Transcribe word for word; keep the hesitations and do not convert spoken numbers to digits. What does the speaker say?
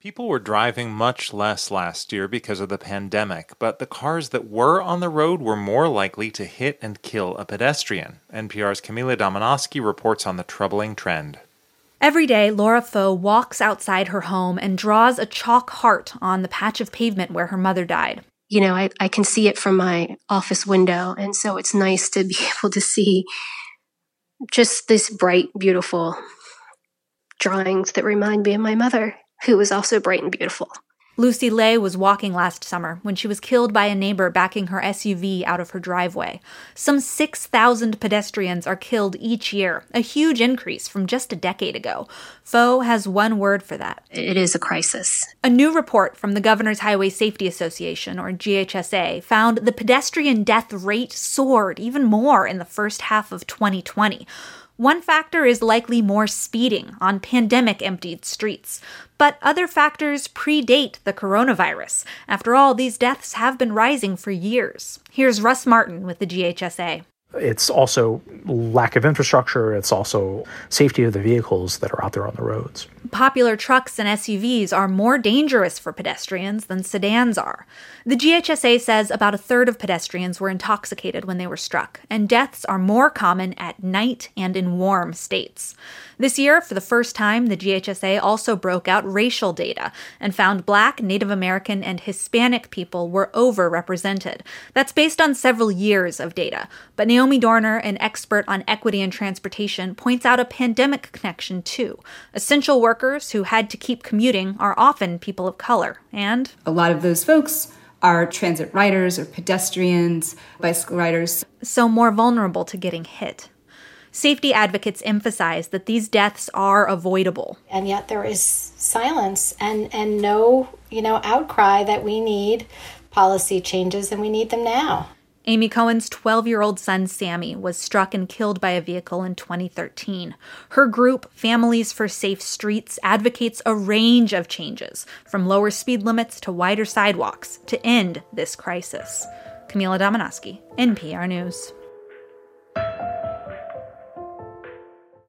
People were driving much less last year because of the pandemic, but the cars that were on the road were more likely to hit and kill a pedestrian. N P R's Camila Domonoske reports on the troubling trend. Every day, Laura Pho walks outside her home and draws a chalk heart on the patch of pavement where her mother died. You know, I, I can see it from my office window, and so it's nice to be able to see just this bright, beautiful drawings that remind me of my mother, who was also bright and beautiful. Lucy Lay was walking last summer when she was killed by a neighbor backing her S U V out of her driveway. Some six thousand pedestrians are killed each year, a huge increase from just a decade ago. Pho has one word for that. It is a crisis. A new report from the Governor's Highway Safety Association, or G H S A, found the pedestrian death rate soared even more in the first half of twenty twenty. One factor is likely more speeding on pandemic-emptied streets. But other factors predate the coronavirus. After all, these deaths have been rising for years. Here's Russ Martin with the G H S A. It's also lack of infrastructure. It's also safety of the vehicles that are out there on the roads. Popular trucks and S U Vs are more dangerous for pedestrians than sedans are. The G H S A says about a third of pedestrians were intoxicated when they were struck, and deaths are more common at night and in warm states. This year, for the first time, the G H S A also broke out racial data and found Black, Native American, and Hispanic people were overrepresented. That's based on several years of data, but Naomi Dorner, an expert on equity and transportation, points out a pandemic connection too. Essential workers who had to keep commuting are often people of color, and a lot of those folks are transit riders or pedestrians, bicycle riders. So more vulnerable to getting hit. Safety advocates emphasize that these deaths are avoidable. And yet there is silence and, and no, you know, outcry that we need policy changes and we need them now. Amy Cohen's twelve-year-old son, Sammy, was struck and killed by a vehicle in twenty thirteen. Her group, Families for Safe Streets, advocates a range of changes, from lower speed limits to wider sidewalks, to end this crisis. Camila Domonoske, N P R News.